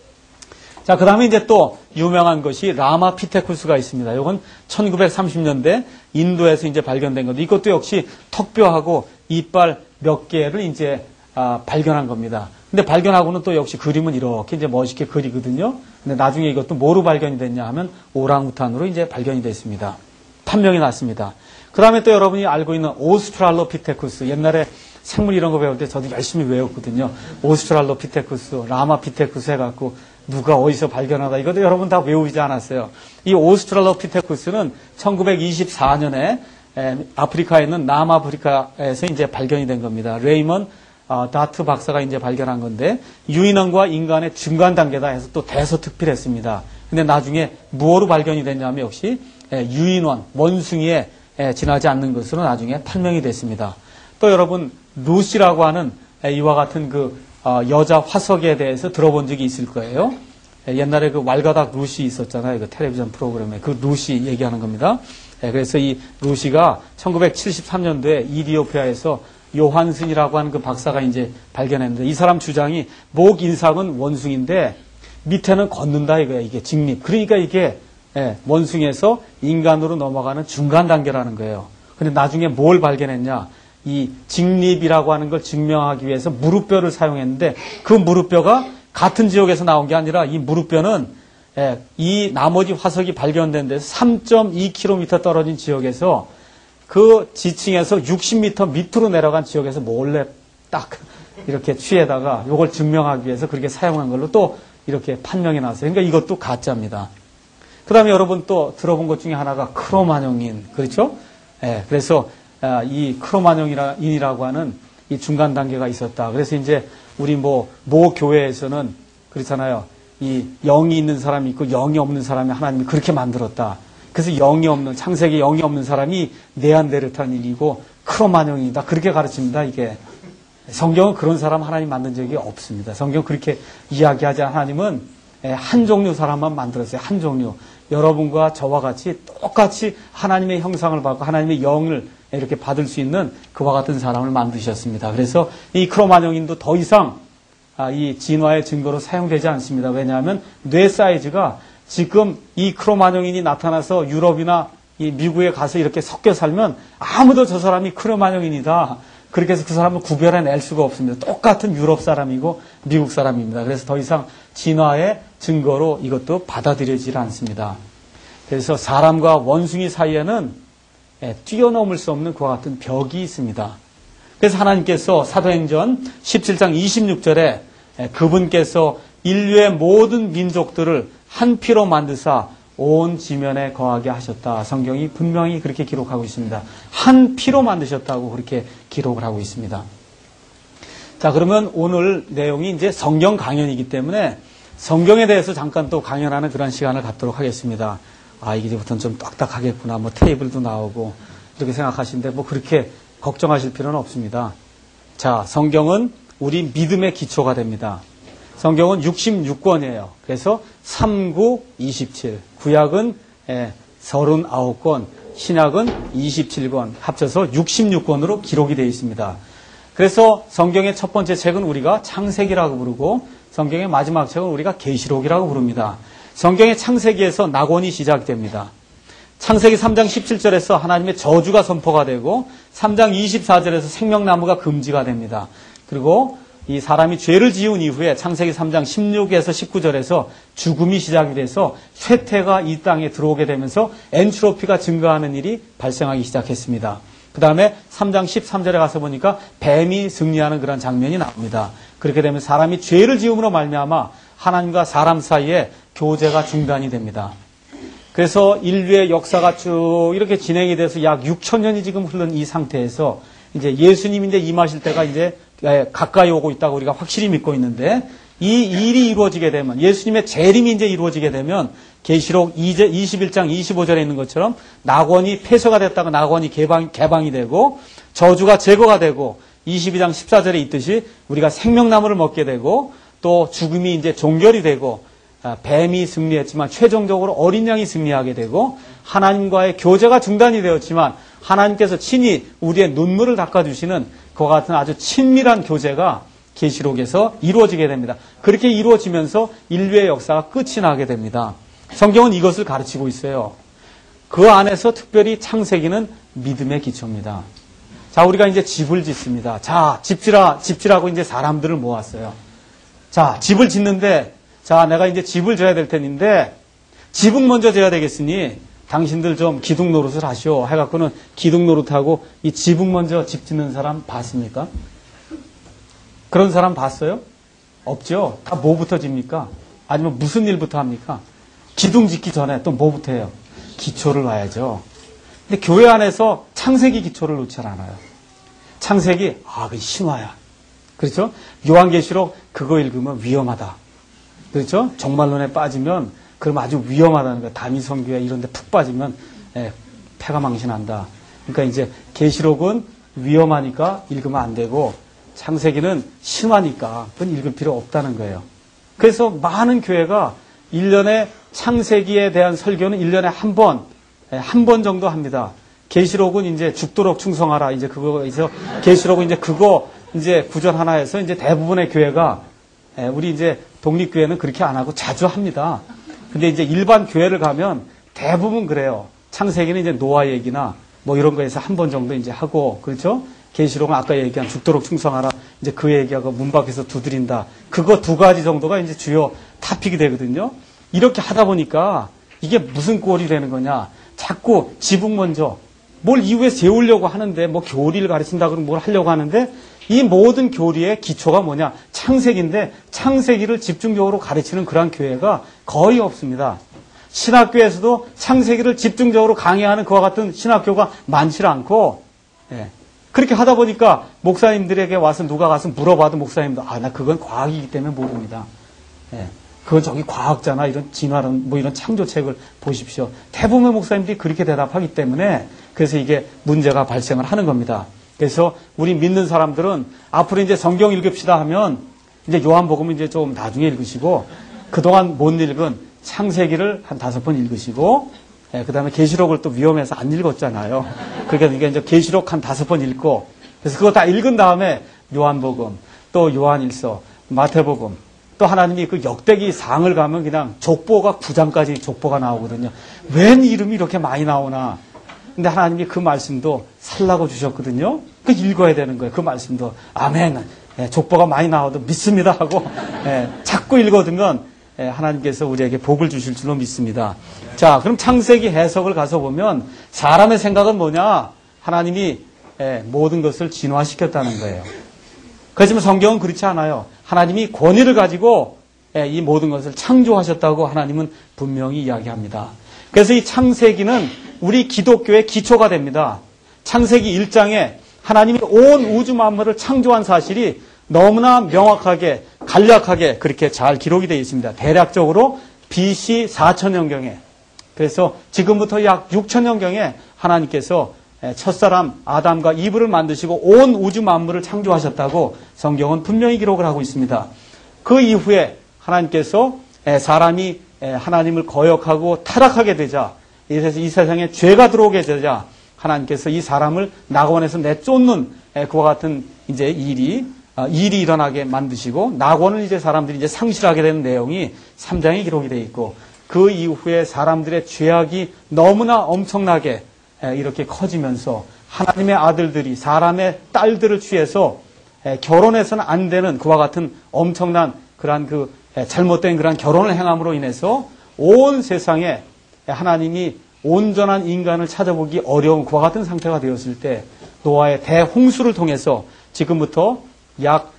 자, 그 다음에 이제 또 유명한 것이 라마피테쿠스가 있습니다. 이건 천구백삼십 년대 인도에서 이제 발견된 건데 이것도 역시 턱뼈하고 이빨 몇 개를 이제 아, 발견한 겁니다. 근데 발견하고는 또 역시 그림은 이렇게 이제 멋있게 그리거든요. 근데 나중에 이것도 뭐로 발견이 됐냐 하면 오랑우탄으로 이제 발견이 됐습니다. 판명이 났습니다. 그 다음에 또 여러분이 알고 있는 오스트랄로피테쿠스. 옛날에 생물 이런 거 배울 때 저도 열심히 외웠거든요. 오스트랄로피테쿠스, 라마피테쿠스 해갖고 누가 어디서 발견하다. 이것도 여러분 다 외우지 않았어요. 이 오스트랄로피테쿠스는 천구백이십사 년에 아프리카에 있는 남아프리카에서 이제 발견이 된 겁니다. 레이먼 어, 다트 박사가 이제 발견한 건데 유인원과 인간의 중간 단계다 해서 또 대서특필했습니다. 근데 나중에 무엇으로 발견이 됐냐면 역시 유인원, 원숭이에 지나지 않는 것으로 나중에 판명이 됐습니다. 또 여러분 루시라고 하는 이와 같은 그 여자 화석에 대해서 들어본 적이 있을 거예요. 옛날에 그 왈가닥 루시 있었잖아요. 그 텔레비전 프로그램에 그 루시 얘기하는 겁니다. 그래서 이 루시가 천구백칠십삼 년도에 이디오피아에서 요한슨이라고 하는 그 박사가 이제 발견했는데 이 사람 주장이 목 인상은 원숭인데 밑에는 걷는다 이거야. 이게 직립. 그러니까 이게 원숭이에서 인간으로 넘어가는 중간 단계라는 거예요. 근데 나중에 뭘 발견했냐? 이 직립이라고 하는 걸 증명하기 위해서 무릎뼈를 사용했는데 그 무릎뼈가 같은 지역에서 나온 게 아니라 이 무릎뼈는 이 나머지 화석이 발견된 데서 삼 점 이 킬로미터 떨어진 지역에서 그 지층에서 육십 미터 밑으로 내려간 지역에서 몰래 딱 이렇게 취해다가 이걸 증명하기 위해서 그렇게 사용한 걸로 또 이렇게 판명이 났어요. 그러니까 이것도 가짜입니다. 그 다음에 여러분 또 들어본 것 중에 하나가 크로마뇽인. 그렇죠? 예, 그래서 이 크로마뇽인이라고 하는 이 중간 단계가 있었다. 그래서 이제 우리 뭐, 모 교회에서는 그렇잖아요. 이 영이 있는 사람이 있고 영이 없는 사람이 하나님이 그렇게 만들었다. 그래서 영이 없는, 창세기 영이 없는 사람이 네안데르탈인이고 크로마뇽이다. 그렇게 가르칩니다, 이게. 성경은 그런 사람 하나님 만든 적이 없습니다. 성경 그렇게 이야기하지 않은 하나님은 한 종류 사람만 만들었어요. 한 종류. 여러분과 저와 같이 똑같이 하나님의 형상을 받고 하나님의 영을 이렇게 받을 수 있는 그와 같은 사람을 만드셨습니다. 그래서 이 크로마뇽인도 더 이상 이 진화의 증거로 사용되지 않습니다. 왜냐하면 뇌 사이즈가 지금 이 크로마뇽인이 나타나서 유럽이나 이 미국에 가서 이렇게 섞여 살면 아무도 저 사람이 크로마뇽인이다. 그렇게 해서 그 사람을 구별해낼 수가 없습니다. 똑같은 유럽 사람이고 미국 사람입니다. 그래서 더 이상 진화의 증거로 이것도 받아들여지지 않습니다. 그래서 사람과 원숭이 사이에는 뛰어넘을 수 없는 그와 같은 벽이 있습니다. 그래서 하나님께서 사도행전 십칠 장 이십육 절에 그분께서 인류의 모든 민족들을 한 피로 만드사 온 지면에 거하게 하셨다. 성경이 분명히 그렇게 기록하고 있습니다. 한 피로 만드셨다고 그렇게 기록을 하고 있습니다. 자, 그러면 오늘 내용이 이제 성경 강연이기 때문에 성경에 대해서 잠깐 또 강연하는 그런 시간을 갖도록 하겠습니다. 아, 이제부터는 좀 딱딱하겠구나. 뭐 테이블도 나오고 이렇게 생각하시는데 뭐 그렇게 걱정하실 필요는 없습니다. 자, 성경은 우리 믿음의 기초가 됩니다. 성경은 육십육 권이에요. 그래서 삼, 구, 이십칠. 구약은 삼십구 권, 신약은 이십칠 권, 합쳐서 육십육 권으로 기록이 되어 있습니다. 그래서 성경의 첫 번째 책은 우리가 창세기라고 부르고 성경의 마지막 책은 우리가 계시록이라고 부릅니다. 성경의 창세기에서 낙원이 시작됩니다. 창세기 삼 장 십칠 절에서 하나님의 저주가 선포가 되고 삼 장 이십사 절에서 생명나무가 금지가 됩니다. 그리고 이 사람이 죄를 지은 이후에 창세기 삼 장 십육에서 십구 절에서 죽음이 시작이 돼서 쇠퇴가 이 땅에 들어오게 되면서 엔트로피가 증가하는 일이 발생하기 시작했습니다. 그 다음에 삼 장 십삼 절에 가서 보니까 뱀이 승리하는 그런 장면이 나옵니다. 그렇게 되면 사람이 죄를 지음으로 말미암아 하나님과 사람 사이에 교제가 중단이 됩니다. 그래서 인류의 역사가 쭉 이렇게 진행이 돼서 약 육천 년이 지금 흐른 이 상태에서 이제 예수님이 이제 임하실 때가 이제 가까이 오고 있다고 우리가 확실히 믿고 있는데 이 일이 이루어지게 되면 예수님의 재림이 이제 이루어지게 되면 계시록 이십일 장 이십오 절에 있는 것처럼 낙원이 폐쇄가 됐다가 낙원이 개방, 개방이 되고 저주가 제거가 되고 이십이 장 십사 절에 있듯이 우리가 생명나무를 먹게 되고 또 죽음이 이제 종결이 되고 뱀이 승리했지만 최종적으로 어린 양이 승리하게 되고 하나님과의 교제가 중단이 되었지만 하나님께서 친히 우리의 눈물을 닦아주시는 그와 같은 아주 친밀한 교제가 계시록에서 이루어지게 됩니다. 그렇게 이루어지면서 인류의 역사가 끝이 나게 됩니다. 성경은 이것을 가르치고 있어요. 그 안에서 특별히 창세기는 믿음의 기초입니다. 자, 우리가 이제 집을 짓습니다. 자, 집지라, 집지라고 이제 사람들을 모았어요. 자, 집을 짓는데, 자, 내가 이제 집을 져야 될 텐데, 집은 먼저 져야 되겠으니, 당신들 좀 기둥 노릇을 하시오. 해갖고는 기둥 노릇하고, 이 집은 먼저 집 짓는 사람 봤습니까? 그런 사람 봤어요? 없죠? 다 뭐부터 집니까? 아니면 무슨 일부터 합니까? 기둥 짓기 전에 또 뭐부터 해요? 기초를 놔야죠. 근데 교회 안에서 창세기 기초를 놓지 않아요. 창세기, 아, 그 신화야. 그렇죠? 요한계시록 그거 읽으면 위험하다. 그렇죠? 정말론에 빠지면 그럼 아주 위험하다는 거예요. 다미성교회 이런 데 푹 빠지면 예, 패가 망신한다. 그러니까 이제 계시록은 위험하니까 읽으면 안 되고 창세기는 신화니까 그건 읽을 필요 없다는 거예요. 그래서 많은 교회가 일 년에 창세기에 대한 설교는 일 년에 한 번, 한 번 정도 합니다. 계시록은 이제 죽도록 충성하라. 이제 그거에서 계시록은 이제 그거 이제 구절 하나 해서 이제 대부분의 교회가 우리 이제 독립교회는 그렇게 안 하고 자주 합니다. 근데 이제 일반 교회를 가면 대부분 그래요. 창세기는 이제 노아 얘기나 뭐 이런 거에서 한 번 정도 이제 하고 그렇죠? 계시록은 아까 얘기한 죽도록 충성하라. 이제 그 얘기하고 문 밖에서 두드린다. 그거 두 가지 정도가 이제 주요 타픽이 되거든요. 이렇게 하다 보니까 이게 무슨 꼴이 되는 거냐. 자꾸 지붕 먼저 뭘 이후에 세우려고 하는데 뭐 교리를 가르친다 그러면 뭘 하려고 하는데 이 모든 교리의 기초가 뭐냐. 창세기인데 창세기를 집중적으로 가르치는 그러한 교회가 거의 없습니다. 신학교에서도 창세기를 집중적으로 강의하는 그와 같은 신학교가 많지 않고 예. 그렇게 하다 보니까 목사님들에게 와서 누가 가서 물어봐도 목사님도 아, 나 그건 과학이기 때문에 모릅니다. 예. 그건 저기 과학자나 이런 진화론 뭐 이런 창조책을 보십시오. 대부분의 목사님들이 그렇게 대답하기 때문에 그래서 이게 문제가 발생을 하는 겁니다. 그래서 우리 믿는 사람들은 앞으로 이제 성경 읽읍시다 하면 이제 요한복음은 이제 좀 나중에 읽으시고 그동안 못 읽은 창세기를 한 다섯 번 읽으시고 예, 그 다음에 계시록을 또 위험해서 안 읽었잖아요. 그러니까 이게 이제 계시록 한 다섯 번 읽고 그래서 그거 다 읽은 다음에 요한복음 또 요한일서 마태복음 또 하나님이 그 역대기 상을 가면 그냥 족보가 구 장까지 족보가 나오거든요. 웬 이름이 이렇게 많이 나오나. 근데 하나님이 그 말씀도 살라고 주셨거든요. 그 읽어야 되는 거예요. 그 말씀도. 아멘. 예, 족보가 많이 나와도 믿습니다 하고 예, 자꾸 읽어두면 예, 하나님께서 우리에게 복을 주실 줄로 믿습니다. 자, 그럼 창세기 해석을 가서 보면 사람의 생각은 뭐냐? 하나님이 예, 모든 것을 진화시켰다는 거예요. 그렇지만 성경은 그렇지 않아요. 하나님이 권위를 가지고 이 모든 것을 창조하셨다고 하나님은 분명히 이야기합니다. 그래서 이 창세기는 우리 기독교의 기초가 됩니다. 창세기 일 장에 하나님이 온 우주 만물을 창조한 사실이 너무나 명확하게 간략하게 그렇게 잘 기록이 되어 있습니다. 대략적으로 비씨 사천 년경에 그래서 지금부터 약 육천 년경에 하나님께서 첫사람 아담과 이브를 만드시고 온 우주 만물을 창조하셨다고 성경은 분명히 기록을 하고 있습니다. 그 이후에 하나님께서 사람이 하나님을 거역하고 타락하게 되자 이래서 이 세상에 죄가 들어오게 되자 하나님께서 이 사람을 낙원에서 내쫓는 그와 같은 이제 일이 일이 일어나게 만드시고 낙원을 이제 사람들이 이제 상실하게 되는 내용이 삼 장에 기록이 되어 있고 그 이후에 사람들의 죄악이 너무나 엄청나게 이렇게 커지면서 하나님의 아들들이 사람의 딸들을 취해서 결혼해서는 안 되는 그와 같은 엄청난 그러한 그 잘못된 그러한 결혼을 행함으로 인해서 온 세상에 하나님이 온전한 인간을 찾아보기 어려운 그와 같은 상태가 되었을 때 노아의 대홍수를 통해서 지금부터 약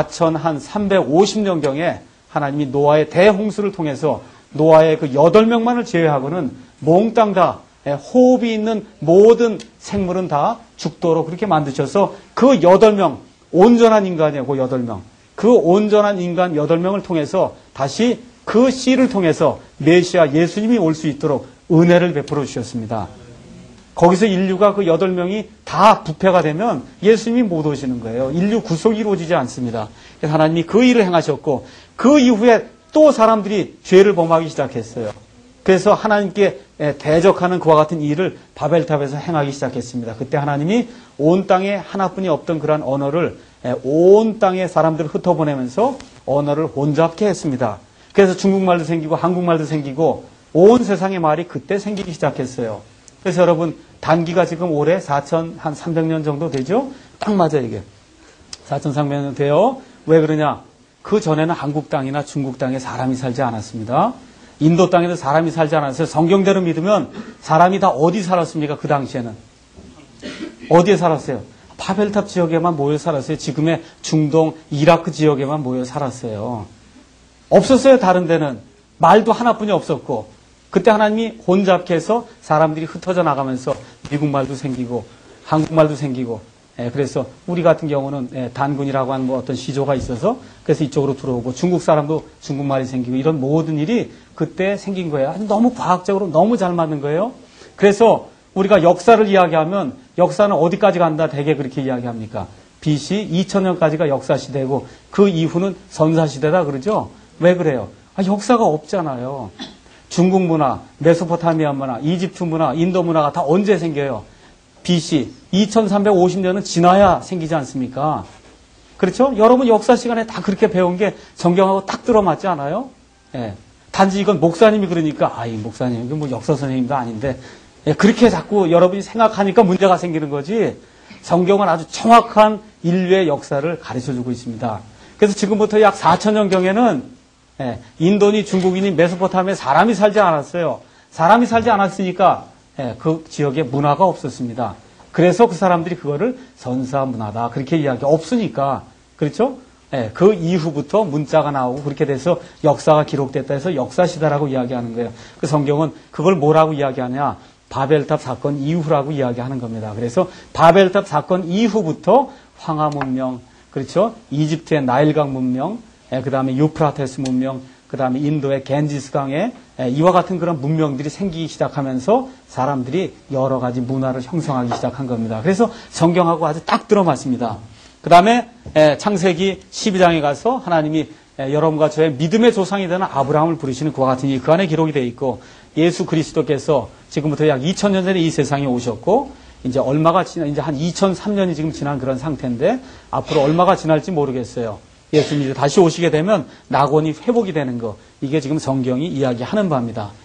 사천삼백오십 년경에 하나님이 노아의 대홍수를 통해서 노아의 그 여덟 명만을 제외하고는 몽땅 다 호흡이 있는 모든 생물은 다 죽도록 그렇게 만드셔서 그 여덟 명 온전한 인간이에요. 그 여덟 명. 그 온전한 인간 여덟 명을 통해서 다시 그 씨를 통해서 메시아 예수님이 올 수 있도록 은혜를 베풀어 주셨습니다. 거기서 인류가 그 여덟 명이 다 부패가 되면 예수님이 못 오시는 거예요. 인류 구속이 이루어지지 않습니다. 그래서 하나님이 그 일을 행하셨고 그 이후에 또 사람들이 죄를 범하기 시작했어요. 그래서 하나님께 대적하는 그와 같은 일을 바벨탑에서 행하기 시작했습니다. 그때 하나님이 온 땅에 하나뿐이 없던 그러한 언어를 온 땅의 사람들을 흩어보내면서 언어를 혼잡케 했습니다. 그래서 중국말도 생기고 한국말도 생기고 온 세상의 말이 그때 생기기 시작했어요. 그래서 여러분 단기가 지금 올해 사천삼백 년 정도 되죠? 딱 맞아요 이게. 사천삼백 년 돼요. 왜 그러냐? 그 전에는 한국 땅이나 중국 땅에 사람이 살지 않았습니다. 인도 땅에도 사람이 살지 않았어요. 성경대로 믿으면 사람이 다 어디 살았습니까? 그 당시에는. 어디에 살았어요? 바벨탑 지역에만 모여 살았어요. 지금의 중동, 이라크 지역에만 모여 살았어요. 없었어요. 다른 데는. 말도 하나뿐이 없었고 그때 하나님이 혼잡케 해서 사람들이 흩어져 나가면서 미국말도 생기고 한국말도 생기고 예, 그래서 우리 같은 경우는 예, 단군이라고 하는 뭐 어떤 시조가 있어서 그래서 이쪽으로 들어오고 중국 사람도 중국말이 생기고 이런 모든 일이 그때 생긴 거예요. 너무 과학적으로 너무 잘 맞는 거예요. 그래서 우리가 역사를 이야기하면 역사는 어디까지 간다 대개 그렇게 이야기합니까? 비씨 이천 년까지가 역사시대고 그 이후는 선사시대다 그러죠. 왜 그래요? 아, 역사가 없잖아요. 중국 문화, 메소포타미아 문화, 이집트 문화, 인도 문화가 다 언제 생겨요? 비씨 이천삼백오십 년은 지나야 생기지 않습니까? 그렇죠? 여러분 역사 시간에 다 그렇게 배운 게 성경하고 딱 들어맞지 않아요? 예. 단지 이건 목사님이 그러니까 아이 목사님 이건 뭐 역사 선생님도 아닌데 예, 그렇게 자꾸 여러분이 생각하니까 문제가 생기는 거지. 성경은 아주 정확한 인류의 역사를 가르쳐주고 있습니다. 그래서 지금부터 약 사천 년경에는 예, 인도니 중국인이 메소포타미아에 사람이 살지 않았어요. 사람이 살지 않았으니까 예, 그 지역에 문화가 없었습니다. 그래서 그 사람들이 그거를 선사 문화다 그렇게 이야기 없으니까 그렇죠? 예, 그 이후부터 문자가 나오고 그렇게 돼서 역사가 기록됐다 해서 역사시대라고 이야기하는 거예요. 그 성경은 그걸 뭐라고 이야기하냐? 바벨탑 사건 이후라고 이야기하는 겁니다. 그래서 바벨탑 사건 이후부터 황하 문명, 그렇죠? 이집트의 나일강 문명, 예, 그 다음에 유프라테스 문명, 그 다음에 인도의 겐지스강에 예, 이와 같은 그런 문명들이 생기기 시작하면서 사람들이 여러 가지 문화를 형성하기 시작한 겁니다. 그래서 성경하고 아주 딱 들어맞습니다. 그 다음에 예, 창세기 십이 장에 가서 하나님이 예, 여러분과 저의 믿음의 조상이 되는 아브라함을 부르시는 그와 같은 일 그 안에 기록이 되어 있고 예수 그리스도께서 지금부터 약 이천 년 전에 이 세상에 오셨고 이제 얼마가 지나 이제 한 이천삼 년이 지금 지난 그런 상태인데 앞으로 얼마가 지날지 모르겠어요. 예수님이 다시 오시게 되면 낙원이 회복이 되는 거 이게 지금 성경이 이야기하는 바입니다.